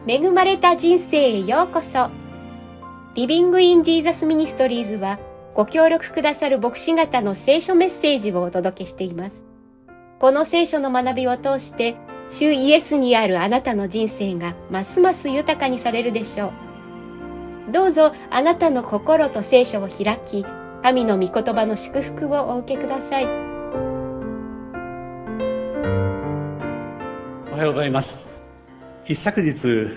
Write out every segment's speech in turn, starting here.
恵まれた人生へようこそ。リビングインジーザスミニストリーズはご協力くださる牧師方の聖書メッセージをお届けしています。この聖書の学びを通して主イエスにあるあなたの人生がますます豊かにされるでしょう。どうぞあなたの心と聖書を開き、神の御言葉の祝福をお受けください。 おはようございます。一昨日、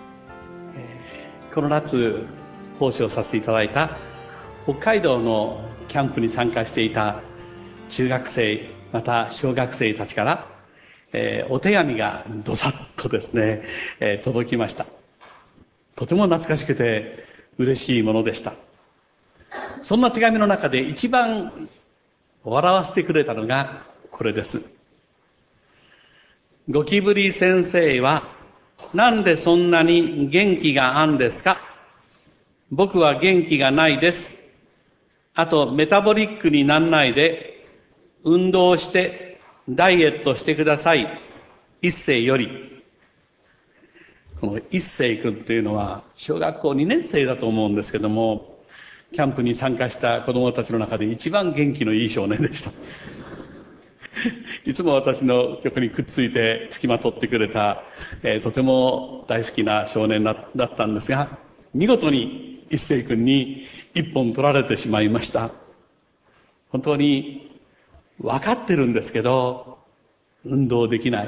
この夏奉仕をさせていただいた北海道のキャンプに参加していた中学生また小学生たちから、お手紙がどさっとですね、届きました。とても懐かしくて嬉しいものでした。そんな手紙の中で一番笑わせてくれたのがこれです。ゴキブリ先生はなんでそんなに元気があんですか？僕は元気がないです。あとメタボリックになんないで運動してダイエットしてください。一世より。この一世君というのは小学校2年生だと思うんですけども、キャンプに参加した子供たちの中で一番元気のいい少年でした。いつも私の横にくっついて付きまとってくれた、とても大好きな少年だったんですが、見事に一世君に一本取られてしまいました。本当に分かってるんですけど運動できない、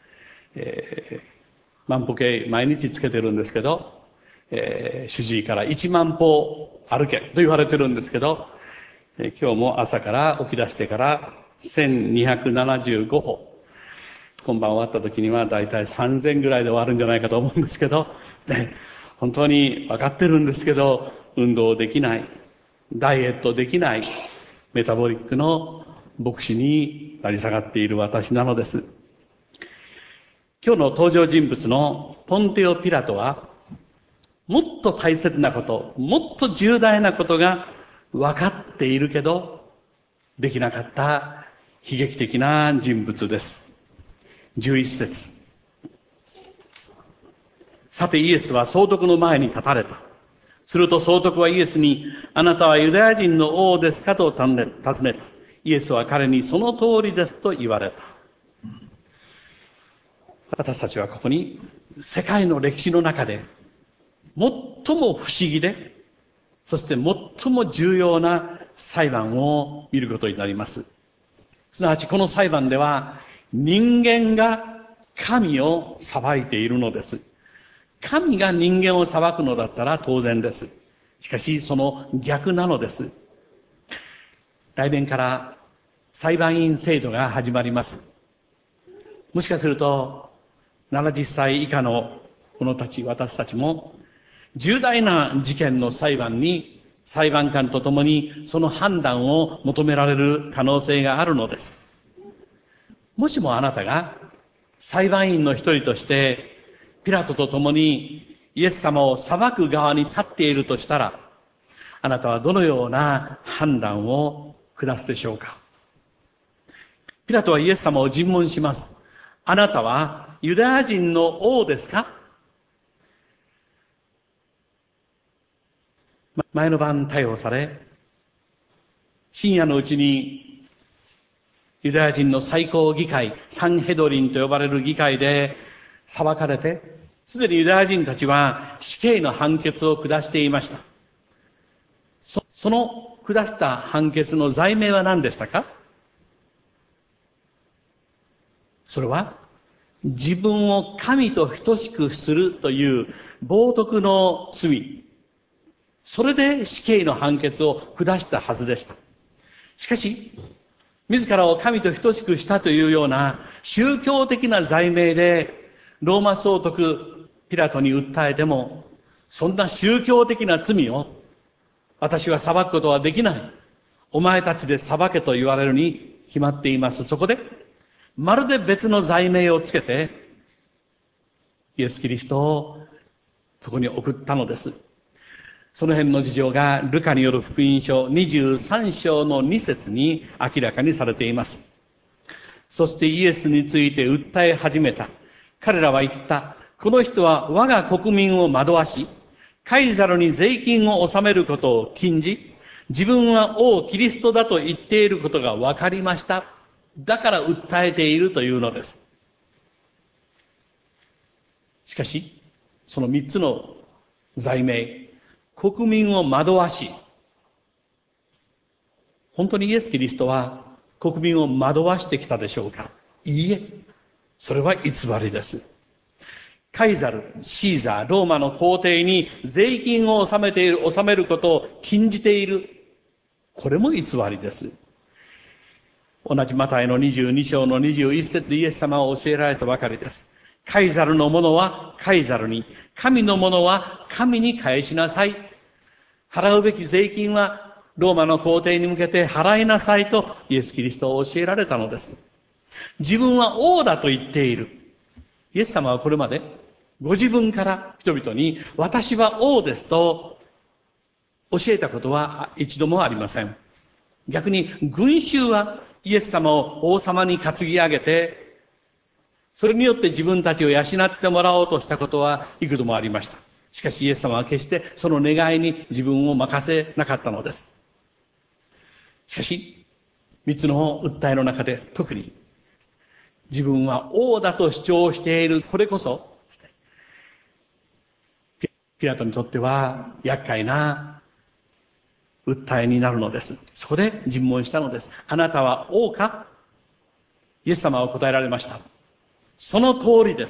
万歩計毎日つけてるんですけど、主治医から1万歩歩けと言われてるんですけど、今日も朝から起き出してから1275歩、今晩終わった時にはだいたい3000ぐらいで終わるんじゃないかと思うんですけど、ね、本当に分かってるんですけど運動できない、ダイエットできない、メタボリックの牧師になり下がっている私なのです。今日の登場人物のポンテオ・ピラトはもっと大切なこと、もっと重大なことが分かっているけどできなかった悲劇的な人物です。11節。さてイエスは総督の前に立たれた。すると総督はイエスに、あなたはユダヤ人の王ですかと尋ねた。イエスは彼にその通りですと言われた。私たちはここに世界の歴史の中で最も不思議で、そして最も重要な裁判を見ることになります。すなわちこの裁判では人間が神を裁いているのです。神が人間を裁くのだったら当然です。しかしその逆なのです。来年から裁判員制度が始まります。もしかすると70歳以下の者たち、私たちも重大な事件の裁判に裁判官と共にその判断を求められる可能性があるのです。もしもあなたが裁判員の一人としてピラトと共にイエス様を裁く側に立っているとしたら、あなたはどのような判断を下すでしょうか。ピラトはイエス様を尋問します。あなたはユダヤ人の王ですか？前の晩逮捕され、深夜のうちにユダヤ人の最高議会、サンヘドリンと呼ばれる議会で裁かれて、すでにユダヤ人たちは死刑の判決を下していました。その下した判決の罪名は何でしたか？それは自分を神と等しくするという冒涜の罪、それで死刑の判決を下したはずでした。しかし自らを神と等しくしたというような宗教的な罪名でローマ総督ピラトに訴えても、そんな宗教的な罪を私は裁くことはできない、お前たちで裁けと言われるに決まっています。そこでまるで別の罪名をつけてイエス・キリストをそこに送ったのです。その辺の事情がルカによる福音書23章の2節に明らかにされています。そしてイエスについて訴え始めた。彼らは言った。 この人は我が国民を惑わし、カイザルに税金を納めることを禁じ、自分は王キリストだと言っていることが分かりました。だから訴えているというのです。しかし、その三つの罪名、国民を惑わし、本当にイエス・キリストは国民を惑わしてきたでしょうか？いいえ、それは偽りです。カイザル、シーザー、ローマの皇帝に税金を納めることを禁じている。これも偽りです。同じマタイの22章の21節でイエス様は教えられたばかりです。カイザルのものはカイザルに、神のものは神に返しなさい。払うべき税金はローマの皇帝に向けて払いなさいとイエス・キリストは教えられたのです。自分は王だと言っている。イエス様はこれまでご自分から人々に私は王ですと教えたことは一度もありません。逆に群衆はイエス様を王様に担ぎ上げて、それによって自分たちを養ってもらおうとしたことは幾度もありました。しかしイエス様は決してその願いに自分を任せなかったのです。しかし、三つの訴えの中で特に自分は王だと主張しているこれこそですね、ピラトにとっては厄介な訴えになるのです。そこで尋問したのです。あなたは王か？イエス様は答えられました。その通りです。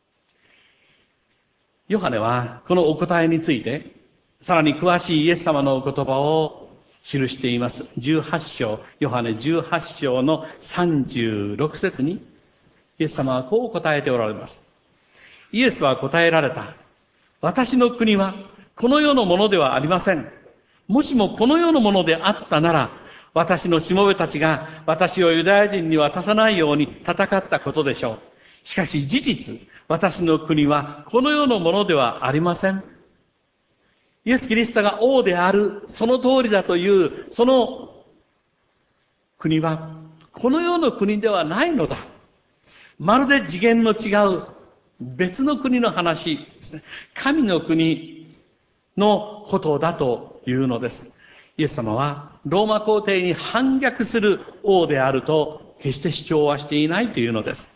ヨハネはこのお答えについてさらに詳しいイエス様のお言葉を記しています。18章、ヨハネ18章の36節に、イエス様はこう答えておられます。イエスは答えられた。私の国はこの世のものではありません。もしもこの世のものであったなら、私のしもべたちが私をユダヤ人に渡さないように戦ったことでしょう。しかし事実、私の国はこの世のものではありません。イエス・キリストが王である、その通りだという、その国は、この世の国ではないのだ。まるで次元の違う、別の国の話ですね。神の国のことだというのです。イエス様は、ローマ皇帝に反逆する王であると、決して主張はしていないというのです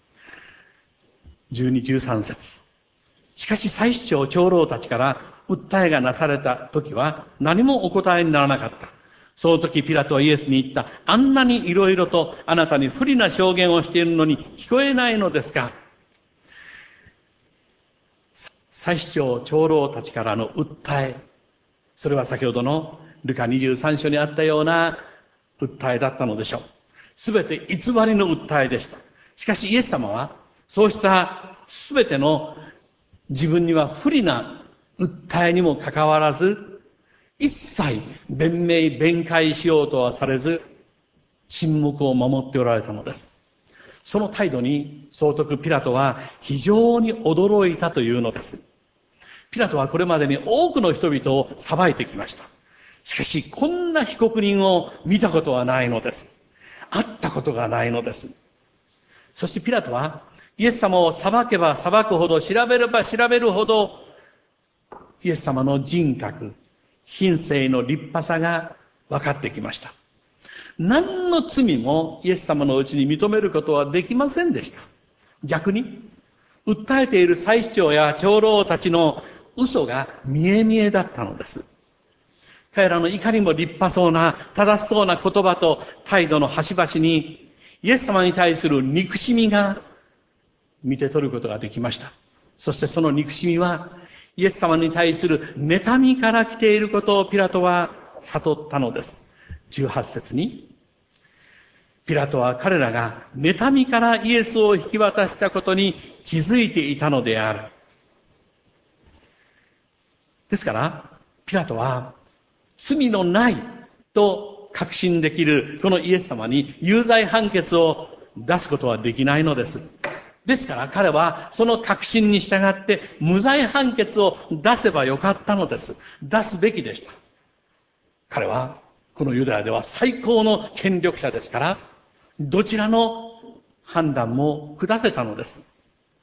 。12、13節。しかし祭司長、長老たちから、訴えがなされた時は何もお答えにならなかった。その時ピラトはイエスに言った。あんなにいろいろとあなたに不利な証言をしているのに聞こえないのですか？祭司長、長老たちからの訴え。それは先ほどのルカ23章にあったような訴えだったのでしょう。すべて偽りの訴えでした。しかしイエス様はそうしたすべての自分には不利な訴えにもかかわらず、一切弁解しようとはされず、沈黙を守っておられたのです。その態度に総督ピラトは非常に驚いたというのです。ピラトはこれまでに多くの人々を裁いてきました。しかし、こんな被告人を見たことはないのです。会ったことがないのです。そしてピラトは、イエス様を裁けば裁くほど、調べれば調べるほど、イエス様の人格、品性の立派さが分かってきました。何の罪もイエス様のうちに認めることはできませんでした。逆に、訴えている祭司長や長老たちの嘘が見え見えだったのです。彼らのいかにも立派そうな、正しそうな言葉と態度の端々に、イエス様に対する憎しみが見て取ることができました。そしてその憎しみは、イエス様に対する妬みから来ていることをピラトは悟ったのです。18節に、ピラトは彼らが妬みからイエスを引き渡したことに気づいていたのである。ですから、ピラトは罪のないと確信できるこのイエス様に有罪判決を出すことはできないのです。ですから彼はその確信に従って無罪判決を出せばよかったのです。出すべきでした。彼はこのユダヤでは最高の権力者ですから、どちらの判断も下せたのです。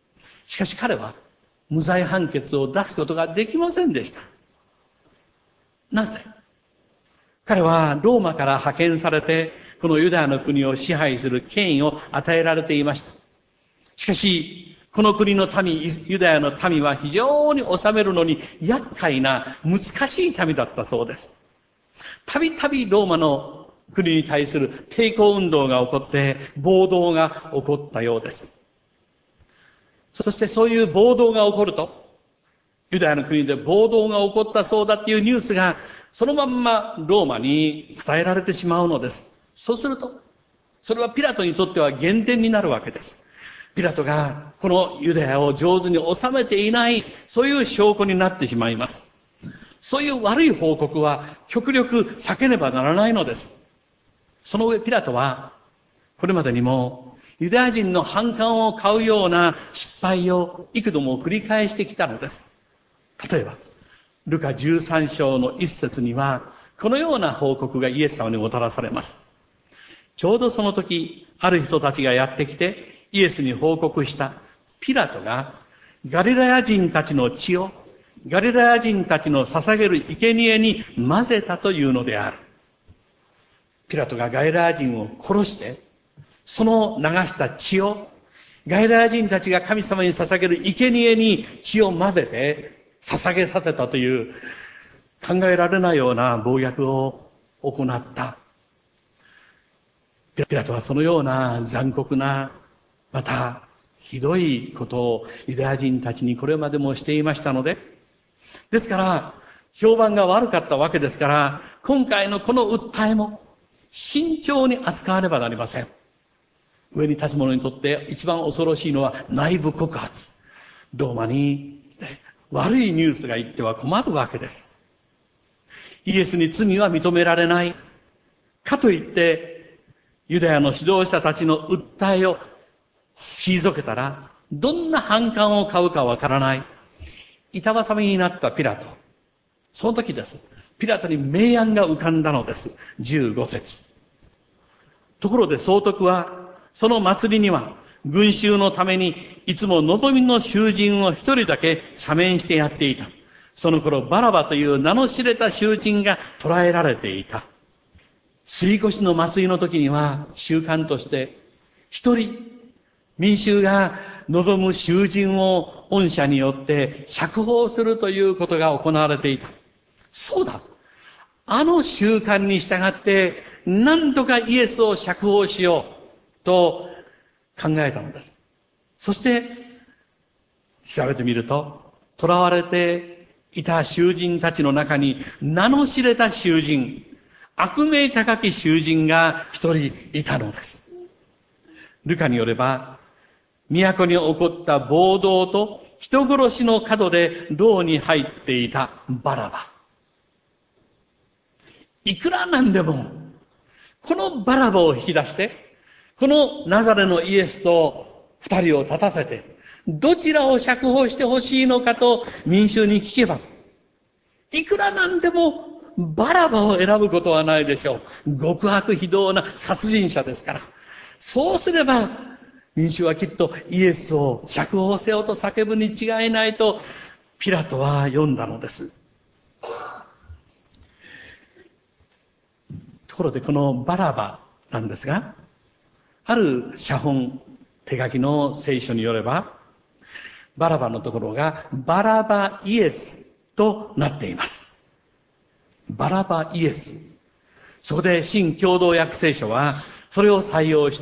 しかし彼は無罪判決を出すことができませんでした。なぜ？彼はローマから派遣されて、このユダヤの国を支配する権威を与えられていました。しかし、この国の民、ユダヤの民は非常に治めるのに厄介な難しい民だったそうです。たびたびローマの国に対する抵抗運動が起こって、暴動が起こったようです。そしてそういう暴動が起こると、ユダヤの国で暴動が起こったそうだっていうニュースが、そのまんまローマに伝えられてしまうのです。そうすると、それはピラトにとっては減点になるわけです。ピラトがこのユダヤを上手に収めていない、そういう証拠になってしまいます。そういう悪い報告は極力避けねばならないのです。その上ピラトは、これまでにもユダヤ人の反感を買うような失敗を幾度も繰り返してきたのです。例えば、ルカ13章の一節には、このような報告がイエス様にもたらされます。ちょうどその時、ある人たちがやってきて、イエスに報告したピラトが、ガリラヤ人たちの血を、ガリラヤ人たちの捧げる生贄に混ぜたというのである。ピラトがガリラヤ人を殺して、その流した血を、ガリラヤ人たちが神様に捧げる生贄に血を混ぜて、捧げさせたという考えられないような暴虐を行った。ピラトはそのような残酷な、またひどいことをユダヤ人たちにこれまでもしていましたので、ですから評判が悪かったわけですから、今回のこの訴えも慎重に扱わねばなりません。上に立つ者にとって一番恐ろしいのは内部告発。ローマにですね、悪いニュースが言っては困るわけです。イエスに罪は認められない。かといって、ユダヤの指導者たちの訴えを退けたら、どんな反感を買うかわからない。板挟みになったピラト。その時です。ピラトに明暗が浮かんだのです。15節。ところで総督は、その祭りには、群衆のためにいつも望みの囚人を一人だけ赦免してやっていた。その頃バラバという名の知れた囚人が捕らえられていた。杉越の祭りの時には習慣として一人民衆が望む囚人を恩赦によって釈放するということが行われていた。そうだ。あの習慣に従って何とかイエスを釈放しようと考えたのです。そして、調べてみると、囚われていた囚人たちの中に、名の知れた囚人、悪名高き囚人が一人いたのです。ルカによれば、都に起こった暴動と人殺しの角で牢に入っていたバラバ。いくらなんでも、このバラバを引き出して、このナザレのイエスと二人を立たせて、どちらを釈放してほしいのかと民衆に聞けば、いくらなんでもバラバを選ぶことはないでしょう。極悪非道な殺人者ですから。そうすれば、民衆はきっとイエスを釈放せよと叫ぶに違いないと、ピラトは読んだのです。ところでこのバラバなんですが、ある写本、手書きの聖書によれば、バラバのところがバラバイエスとなっています。バラバイエス。そこで新共同訳聖書はそれを採用して、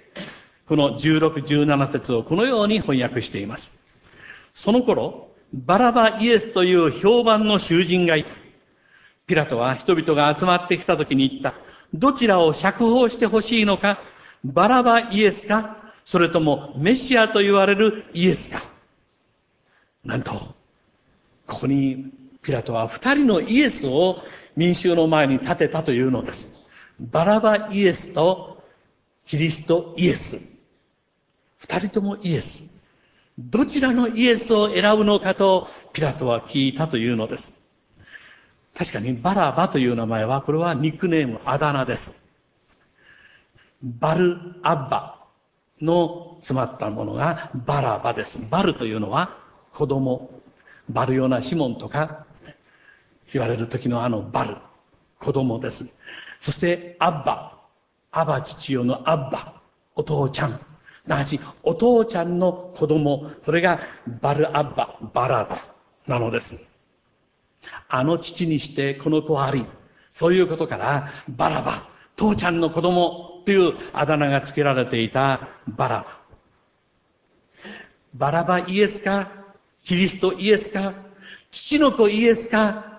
この16、17節をこのように翻訳しています。その頃、バラバイエスという評判の囚人がいた。ピラトは人々が集まってきた時に言った。どちらを釈放してほしいのか、バラバイエスか、それともメシアと言われるイエスか。なんと、ここにピラトは二人のイエスを民衆の前に立てたというのです。バラバイエスとキリストイエス。二人ともイエス。どちらのイエスを選ぶのかとピラトは聞いたというのです。確かにバラバという名前は、これはニックネーム、あだ名です。バルアッバの詰まったものがバラバです。バルというのは子供。バルヨナシモンとか言われる時のバル。子供です。そしてアッバ。アバ父よのアッバ。お父ちゃん。すなわちお父ちゃんの子供。それがバルアッバ。バラバなのです。父にしてこの子あり。そういうことからバラバ。父ちゃんの子供というあだ名が付けられていたバラバ。バラバイエスか、キリストイエスか、父の子イエスか、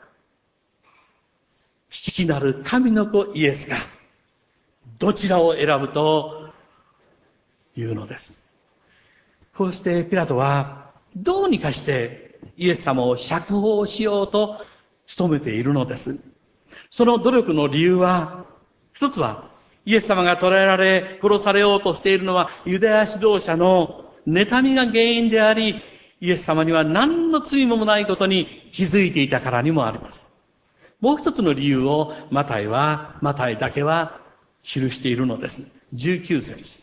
父なる神の子イエスか、どちらを選ぶというのです。こうしてピラトはどうにかしてイエス様を釈放しようと努めているのです。その努力の理由は、一つはイエス様が捕らえられ殺されようとしているのはユダヤ指導者の妬みが原因であり、イエス様には何の罪もないことに気づいていたからにもあります。もう一つの理由をマタイだけは記しているのです。19節。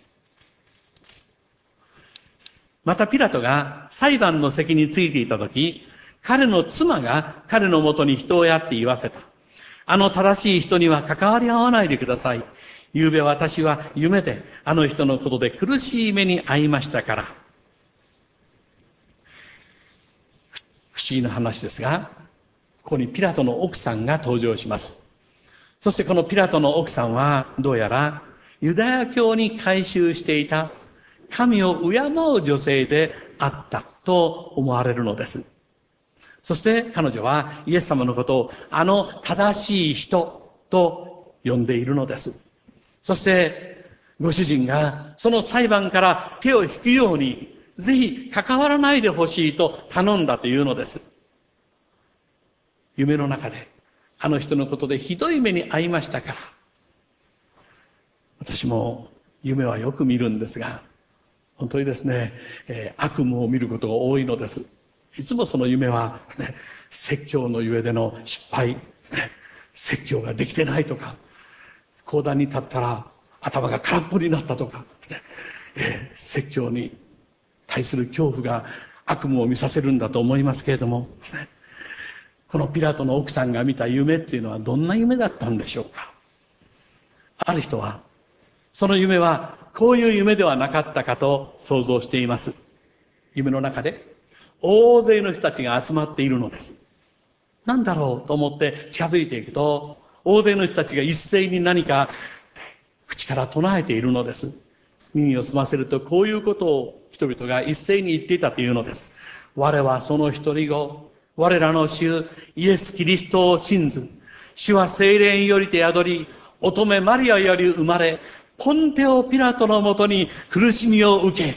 またピラトが裁判の席についていたとき、彼の妻が彼のもとに人をやって言わせた。正しい人には関わり合わないでください。昨べ私は夢で人のことで苦しい目に遭いましたから。不思議な話ですが、ここにピラトの奥さんが登場します。そしてこのピラトの奥さんはどうやらユダヤ教に改宗していた神を敬う女性であったと思われるのです。そして彼女はイエス様のことを正しい人と呼んでいるのです。そしてご主人がその裁判から手を引くようにぜひ関わらないでほしいと頼んだというのです。夢の中で人のことでひどい目に遭いましたから。私も夢はよく見るんですが、本当にですね、悪夢を見ることが多いのです。いつもその夢はですね、説教のゆえでの失敗ですね、説教ができてないとか、講談に立ったら頭が空っぽになったとかですね、説教に対する恐怖が悪夢を見させるんだと思いますけれどもですね、このピラトの奥さんが見た夢っていうのはどんな夢だったんでしょうか。ある人はその夢はこういう夢ではなかったかと想像しています。夢の中で大勢の人たちが集まっているのです。何だろうと思って近づいていくと、大勢の人たちが一斉に何か口から唱えているのです。耳を澄ませるとこういうことを人々が一斉に言っていたというのです。我はその一人子、我らの主イエス・キリストを信ず。主は聖霊よりて宿り、乙女マリアより生まれ、ポンテオ・ピラトのもとに苦しみを受け。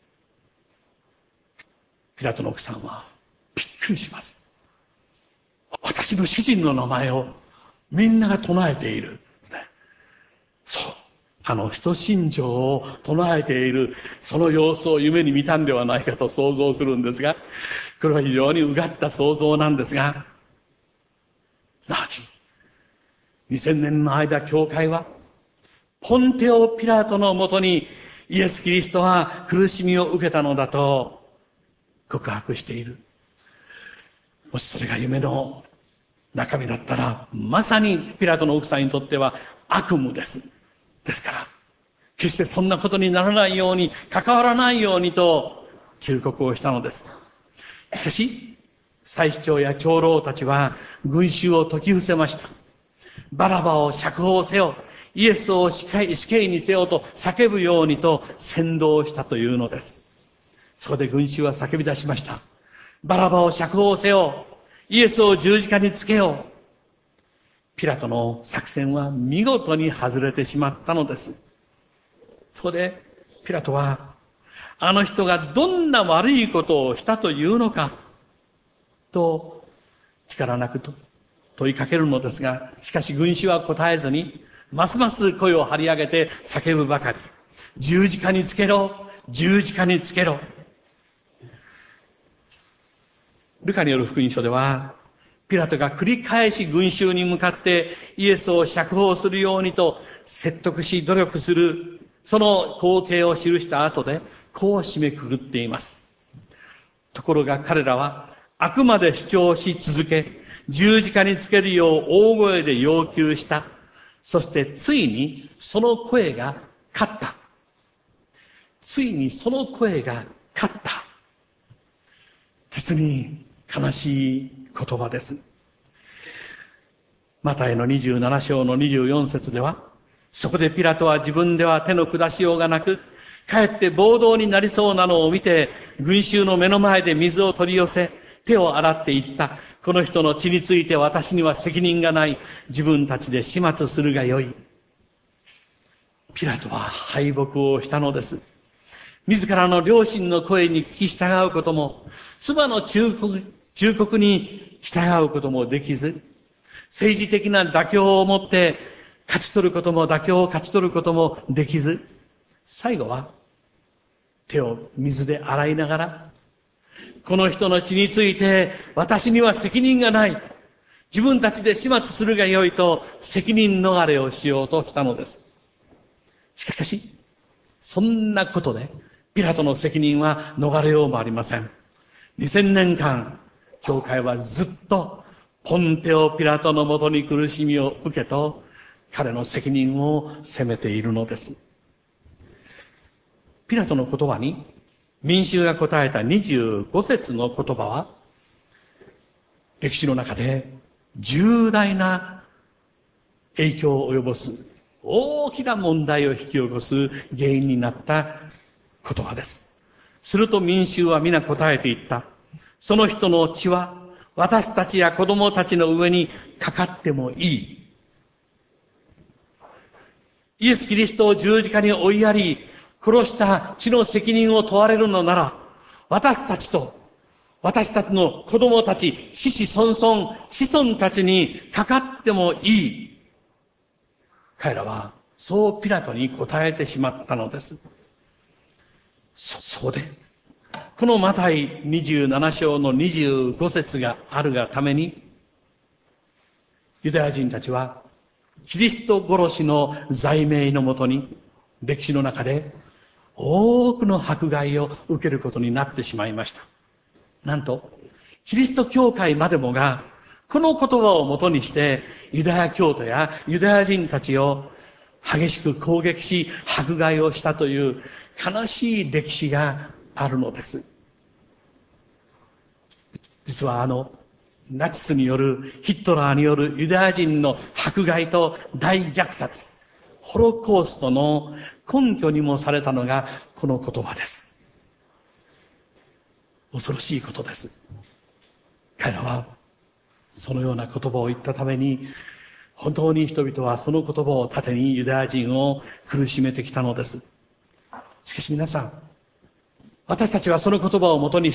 ピラトの奥さんはびっくりします。私の主人の名前をみんなが唱えている。そう。使徒信条を唱えている、その様子を夢に見たんではないかと想像するんですが、これは非常にうがった想像なんですが、すなわち、2000年の間、教会は、ポンテオ・ピラトのもとにイエス・キリストは苦しみを受けたのだと告白している。もしそれが夢の中身だったら、まさにピラトの奥さんにとっては悪夢です。ですから、決してそんなことにならないように、関わらないようにと忠告をしたのです。しかし、祭司長や長老たちは群衆を説き伏せました。バラバを釈放せよ、イエスを死刑にせよと叫ぶようにと扇動したというのです。そこで群衆は叫び出しました。バラバを釈放せよ、イエスを十字架につけよう。ピラトの作戦は見事に外れてしまったのです。そこでピラトは、あの人がどんな悪いことをしたというのかと力なくと問いかけるのですが、しかし群衆は答えずに、ますます声を張り上げて叫ぶばかり。十字架につけろ、十字架につけろ。ルカによる福音書では、ピラトが繰り返し群衆に向かってイエスを釈放するようにと説得し努力する、 その光景を記した後で、こう締めくくっています。ところが彼らは、あくまで主張し続け、十字架につけるよう大声で要求した。そしてついにその声が勝った。ついにその声が勝った。実に悲しい言葉です。マタイの27章の24節では、そこでピラトは自分では手の下しようがなく、かえって暴動になりそうなのを見て、群衆の目の前で水を取り寄せ、手を洗っていった。この人の血について私には責任がない。自分たちで始末するがよい。ピラトは敗北をしたのです。自らの良心の声に聞き従うことも、妻の忠告に従うこともできず、政治的な妥協をもって勝ち取ることも、妥協を勝ち取ることもできず、最後は手を水で洗いながら、この人の血について私には責任がない。自分たちで始末するがよいと責任逃れをしようとしたのです。しかし、そんなことでピラトの責任は逃れようもありません。2000年間、教会はずっとポンテオ・ピラトのもとに苦しみを受けと、彼の責任を責めているのです。ピラトの言葉に、民衆が答えた25節の言葉は、歴史の中で重大な影響を及ぼす、大きな問題を引き起こす原因になった言葉です。すると民衆は皆答えていった。その人の血は私たちや子供たちの上にかかってもいい。イエス・キリストを十字架に追いやり、殺した血の責任を問われるのなら、私たちと私たちの子供たち、子孫たちにかかってもいい。彼らはそうピラトに答えてしまったのです。そうで、このマタイ27章の25節があるがために、ユダヤ人たちはキリスト殺しの罪名のもとに、歴史の中で多くの迫害を受けることになってしまいました。なんと、キリスト教会までもが、この言葉をもとにして、ユダヤ教徒やユダヤ人たちを激しく攻撃し、迫害をしたという悲しい歴史があるのです。実はナチスによる、ヒットラーによるユダヤ人の迫害と大虐殺、ホロコーストの根拠にもされたのがこの言葉です。恐ろしいことです。彼らはそのような言葉を言ったために、本当に人々はその言葉を盾にユダヤ人を苦しめてきたのです。しかし皆さん、私たちはその言葉をもとにして、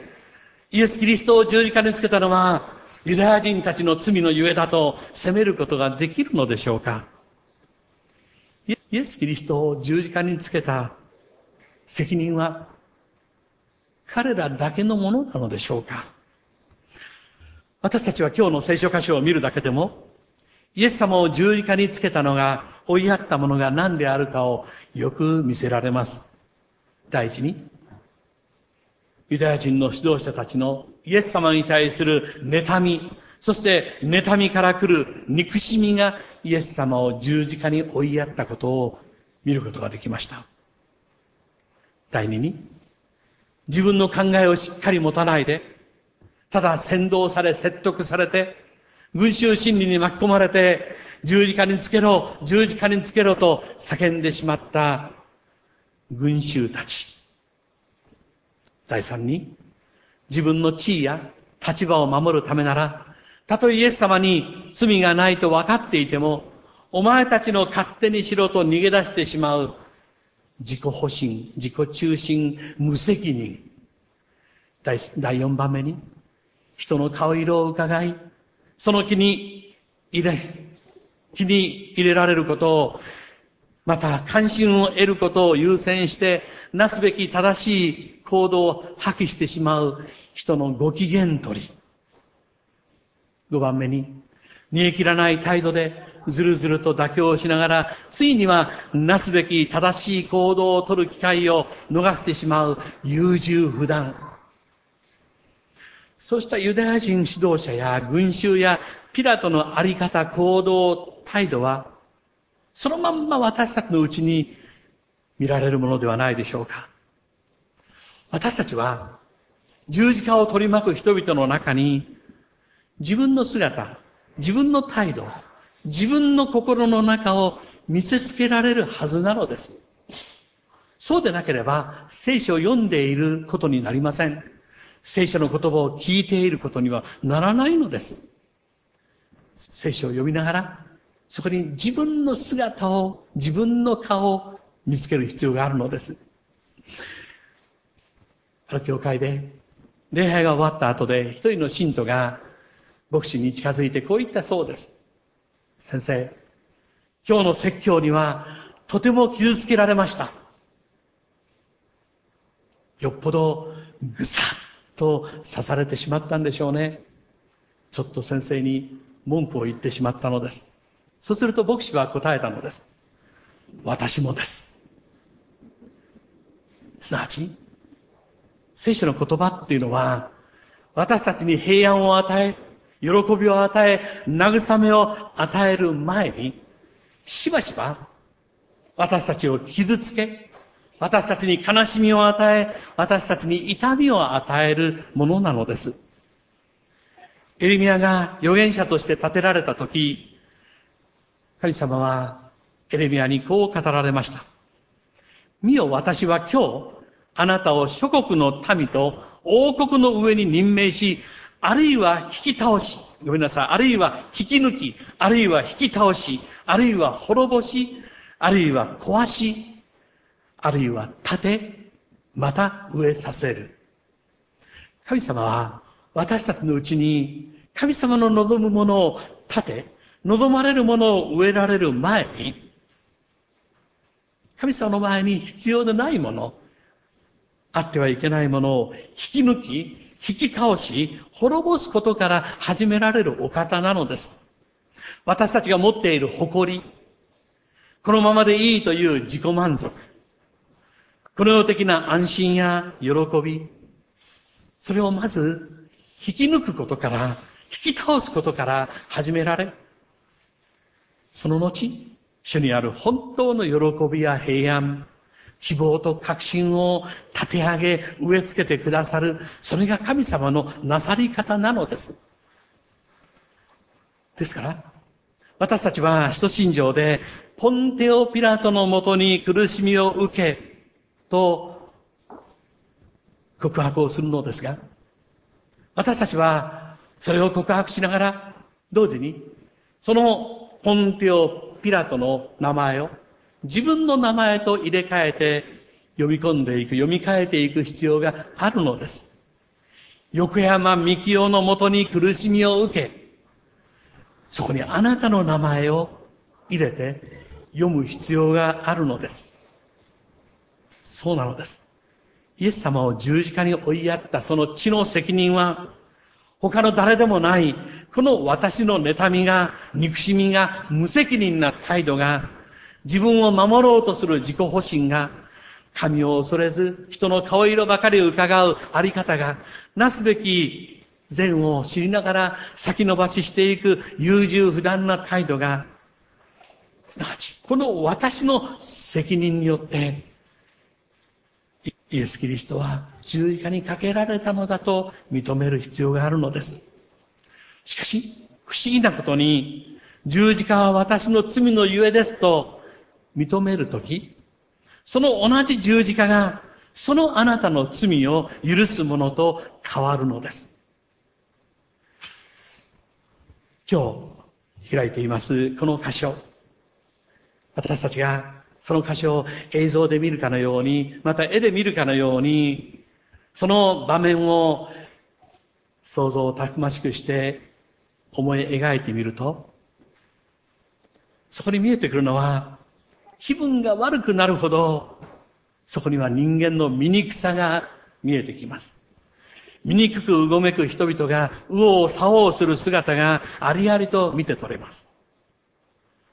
イエス・キリストを十字架につけたのはユダヤ人たちの罪のゆえだと責めることができるのでしょうか。イエス・キリストを十字架につけた責任は彼らだけのものなのでしょうか。私たちは今日の聖書箇所を見るだけでも、イエス様を十字架につけたのが、追いやったものが何であるかをよく見せられます。第一に、ユダヤ人の指導者たちのイエス様に対する妬み、そして妬みから来る憎しみがイエス様を十字架に追いやったことを見ることができました。第二に、自分の考えをしっかり持たないで、ただ扇動され説得されて、群衆心理に巻き込まれて、十字架につけろ、十字架につけろと叫んでしまった群衆たち。第三に、自分の地位や立場を守るためなら、たとえイエス様に罪がないと分かっていても、お前たちの勝手にしろと逃げ出してしまう自己保身、自己中心、無責任。第4番目に、人の顔色を伺い、その気に入れられることを、また関心を得ることを優先して、なすべき正しい行動を破棄してしまう人のご機嫌取り。5番目に、煮え切らない態度でずるずると妥協しながら、ついにはなすべき正しい行動を取る機会を逃してしまう優柔不断。そうしたユダヤ人指導者や群衆やピラトのあり方、行動、態度は、そのまんま私たちのうちに見られるものではないでしょうか。私たちは十字架を取り巻く人々の中に自分の姿、自分の態度、自分の心の中を見せつけられるはずなのです。そうでなければ聖書を読んでいることになりません。聖書の言葉を聞いていることにはならないのです。聖書を読みながら、そこに自分の姿を、自分の顔を見つける必要があるのです。ある教会で礼拝が終わった後で一人の信徒が牧師に近づいてこう言ったそうです。先生、今日の説教にはとても傷つけられました。よっぽどぐさっと刺されてしまったんでしょうね。ちょっと先生に文句を言ってしまったのです。そうすると牧師は答えたのです。私もです。すなわち、聖書の言葉っていうのは、私たちに平安を与え、喜びを与え、慰めを与える前に、しばしば私たちを傷つけ、私たちに悲しみを与え、私たちに痛みを与えるものなのです。エレミヤが預言者として立てられたとき、神様はエレミヤにこう語られました。見よ、私は今日、あなたを諸国の民と王国の上に任命し、あるいは引き倒し、あるいは引き抜き、あるいは引き倒し、あるいは滅ぼし、あるいは壊し、あるいは立て、また植えさせる。神様は私たちのうちに神様の望むものを立て、望まれるものを植えられる前に、神様の前に必要でないもの、あってはいけないものを引き抜き、引き倒し、滅ぼすことから始められるお方なのです。私たちが持っている誇り、このままでいいという自己満足、この世的な安心や喜び、それをまず引き抜くことから、引き倒すことから始められ、その後、主にある本当の喜びや平安、希望と確信を立て上げ、植え付けてくださる、それが神様のなさり方なのです。ですから、私たちは使徒信条で、ポンテオ・ピラトのもとに苦しみを受け、と告白をするのですが、私たちはそれを告白しながら、同時に、そのポンテオ・ピラトの名前を自分の名前と入れ替えて読み込んでいく、読み替えていく必要があるのです。横山幹夫のもとに苦しみを受け、そこにあなたの名前を入れて読む必要があるのです。そうなのです。イエス様を十字架に追いやったその血の責任は、他の誰でもない、この私の妬みが、憎しみが、無責任な態度が、自分を守ろうとする自己保身が、神を恐れず、人の顔色ばかり伺うあり方が、なすべき善を知りながら先延ばししていく優柔不断な態度が、すなわち、この私の責任によって、イエス・キリストは十字架にかけられたのだと認める必要があるのです。しかし、不思議なことに、十字架は私の罪のゆえですと認めるとき、その同じ十字架が、そのあなたの罪を許すものと変わるのです。今日開いていますこの箇所、私たちがその箇所を映像で見るかのように、また絵で見るかのように、その場面を想像をたくましくして思い描いてみると、そこに見えてくるのは、気分が悪くなるほど、そこには人間の醜さが見えてきます。醜くうごめく人々が右往左往する姿がありありと見て取れます。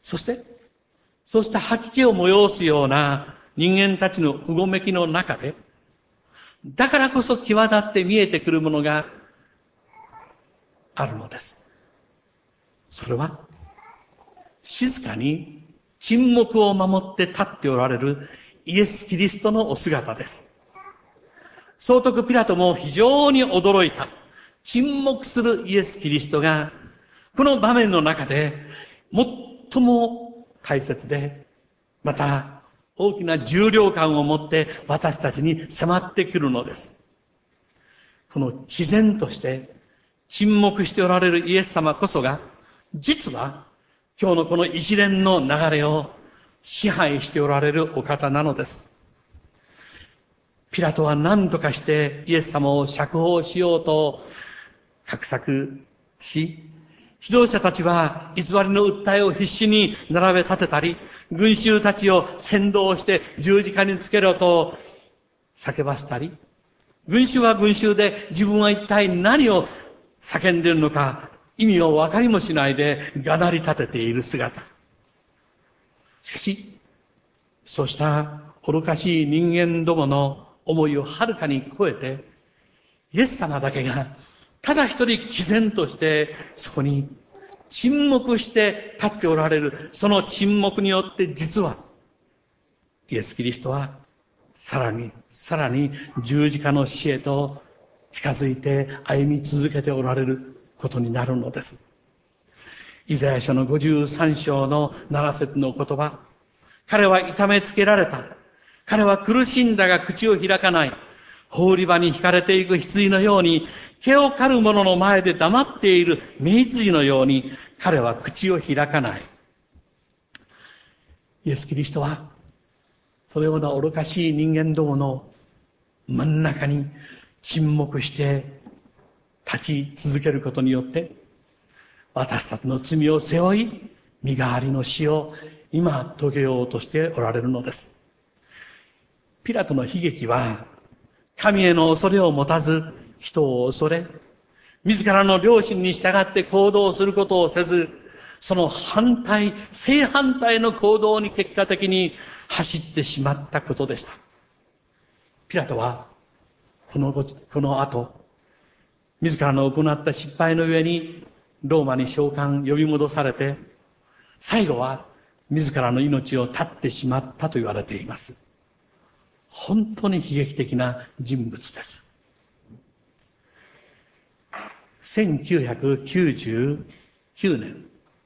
そして吐き気を催すような人間たちのうごめきの中で、だからこそ際立って見えてくるものがあるのです。それは、静かに沈黙を守って立っておられるイエス・キリストのお姿です。総督ピラトも非常に驚いた。沈黙するイエス・キリストが、この場面の中で最も大切で、また大きな重量感を持って私たちに迫ってくるのです。この毅然として沈黙しておられるイエス様こそが、実は今日のこの一連の流れを支配しておられるお方なのです。ピラトは何とかしてイエス様を釈放しようと画策し、指導者たちは偽りの訴えを必死に並べ立てたり、群衆たちを先導して十字架につけろと叫ばせたり、群衆は群衆で自分は一体何を叫んでいるのか意味を分かりもしないでがなり立てている姿。しかし、そうした愚かしい人間どもの思いをはるかに超えて、イエス様だけがただ一人毅然としてそこに沈黙して立っておられる。その沈黙によって実はイエス・キリストはさらに十字架の死へと近づいて歩み続けておられることになるのです。イザヤ書の53章の7節の言葉。彼は痛めつけられた。彼は苦しんだが口を開かない。放り場に引かれていく羊のように、毛を刈る者の前で黙っている雌羊のように、彼は口を開かない。イエス・キリストは、そのような愚かしい人間どもの真ん中に沈黙して立ち続けることによって、私たちの罪を背負い、身代わりの死を今遂げようとしておられるのです。ピラトの悲劇は、神への恐れを持たず、人を恐れ、自らの良心に従って行動することをせず、その正反対の行動に結果的に走ってしまったことでした。ピラトは、この後、自らの行った失敗の上に、ローマに召喚、呼び戻されて、最後は、自らの命を絶ってしまったと言われています。本当に悲劇的な人物です。1999年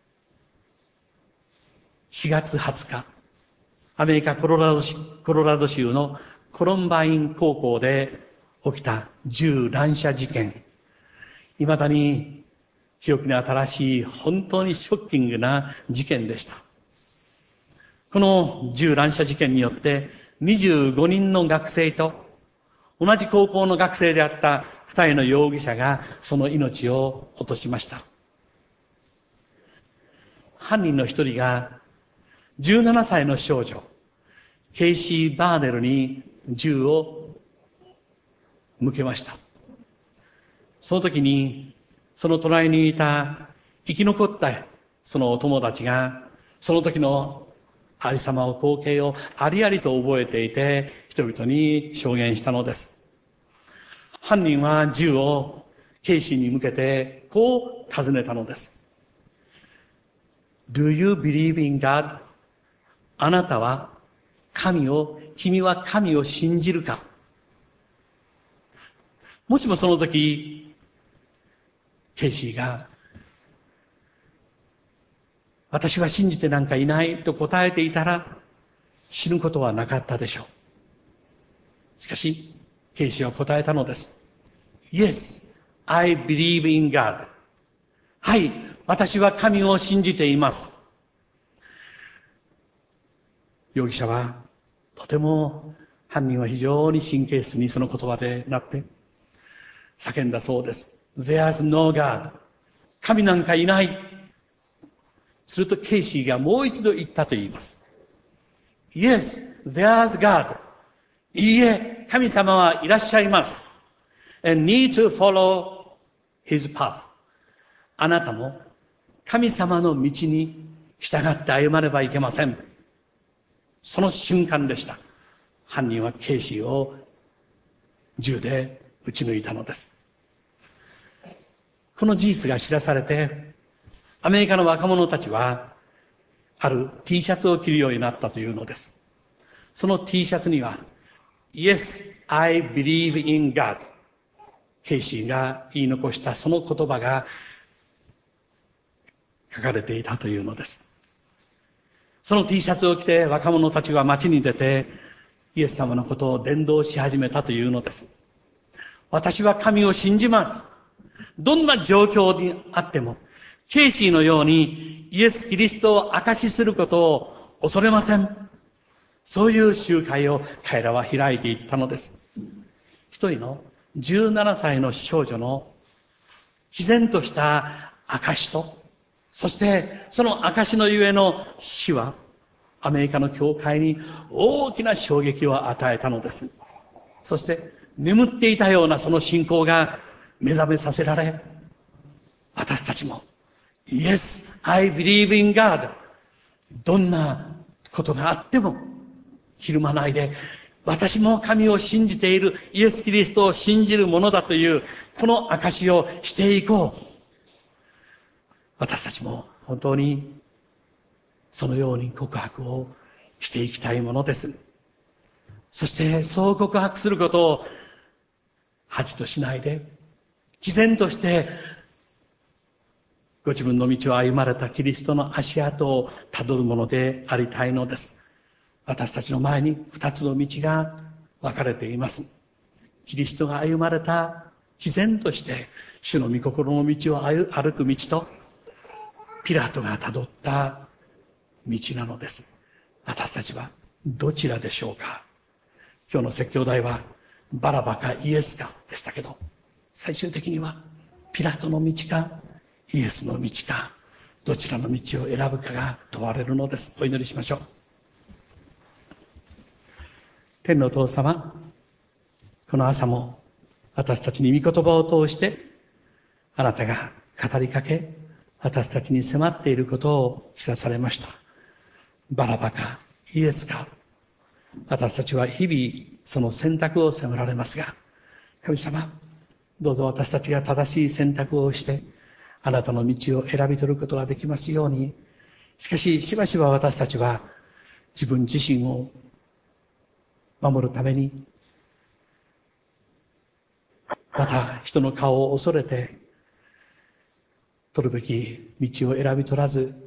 4月20日、アメリカコロラド州のコロンバイン高校で起きた銃乱射事件。未だに記憶に新しい本当にショッキングな事件でした。この銃乱射事件によって25人の学生と同じ高校の学生であった2人の容疑者がその命を落としました。犯人の一人が17歳の少女ケイシー・バーネルに銃を向けました。その時にその隣にいた生き残ったそのお友達がその時のありさまを光景をありありと覚えていて人々に証言したのです。犯人は銃をケイシーに向けてこう尋ねたのです。Do you believe in God? あなたは君は神を信じるか？もしもその時ケイシーが私は信じてなんかいないと答えていたら死ぬことはなかったでしょう。しかし、ケイシーは答えたのです。Yes, I believe in God. はい、私は神を信じています。容疑者はとても犯人は非常に神経質にその言葉でなって叫んだそうです。There's no God. 神なんかいない。するとケイシーがもう一度言ったと言います。Yes, there's God. いいえ、神様はいらっしゃいます。And need to follow his path. あなたも神様の道に従って歩まねばいけません。その瞬間でした。犯人はケイシーを銃で撃ち抜いたのです。この事実が知らされて、アメリカの若者たちは、ある T シャツを着るようになったというのです。その T シャツには、Yes, I believe in God。ケイシーが言い残したその言葉が書かれていたというのです。その T シャツを着て若者たちは街に出て、イエス様のことを伝道し始めたというのです。私は神を信じます。どんな状況にあっても、ケイシーのようにイエス・キリストを証しすることを恐れません。そういう集会を彼らは開いていったのです。一人の17歳の少女の毅然とした証と、そしてその証のゆえの死は、アメリカの教会に大きな衝撃を与えたのです。そして眠っていたようなその信仰が目覚めさせられ、私たちもYes, I believe in God。どんなことがあっても、ひるまないで、私も神を信じている、イエス・キリストを信じるものだという、この証をしていこう。私たちも本当に、そのように告白をしていきたいものです。そして、そう告白することを、恥としないで、毅然として、ご自分の道を歩まれたキリストの足跡をたどるものでありたいのです。私たちの前に二つの道が分かれています。キリストが歩まれた毅然として主の御心の道を歩く道と、ピラトがたどった道なのです。私たちはどちらでしょうか。今日の説教題はバラバかイエスかでしたけど、最終的にはピラトの道かイエスの道か、どちらの道を選ぶかが問われるのです。お祈りしましょう。天のお父様、この朝も私たちに御言葉を通してあなたが語りかけ、私たちに迫っていることを知らされました。バラバかイエスか、私たちは日々その選択を迫られますが、神様、どうぞ私たちが正しい選択をしてあなたの道を選び取ることができますように。しかし、しばしば私たちは自分自身を守るために、また人の顔を恐れて取るべき道を選び取らず、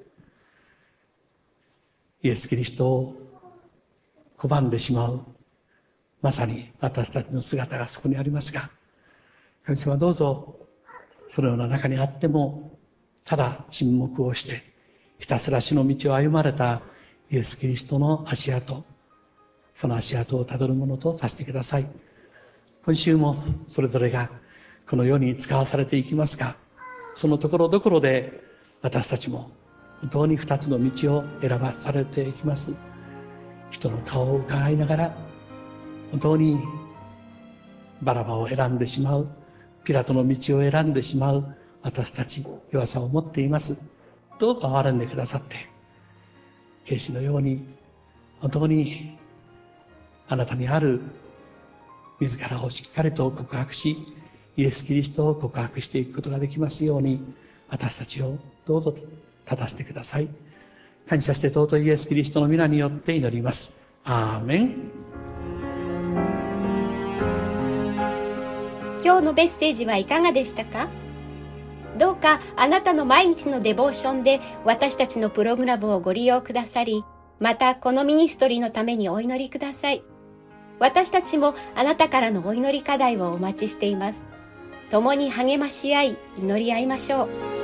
イエス・キリストを拒んでしまう、まさに私たちの姿がそこにありますが、神様どうぞそのような中にあっても、ただ沈黙をして、ひたすら死の道を歩まれたイエス・キリストの足跡、その足跡をたどるものとさせてください。今週もそれぞれがこの世に使わされていきますが、そのところどころで私たちも本当に二つの道を選ばされていきます。人の顔を伺いながら、本当にバラバを選んでしまう、ピラトの道を選んでしまう私たち、弱さを持っています。どうか憐れんでくださって、ケイシのように本当にあなたにある自らをしっかりと告白し、イエス・キリストを告白していくことができますように、私たちをどうぞ立たせてください。感謝して尊いイエス・キリストの皆によって祈ります。アーメン。 今日のメッセージはいかがでしたか？どうかあなたの毎日のデボーションで私たちのプログラムをご利用くださり、またこのミニストリーのためにお祈りください。私たちもあなたからのお祈り課題をお待ちしています。共に励まし合い、祈り合いましょう。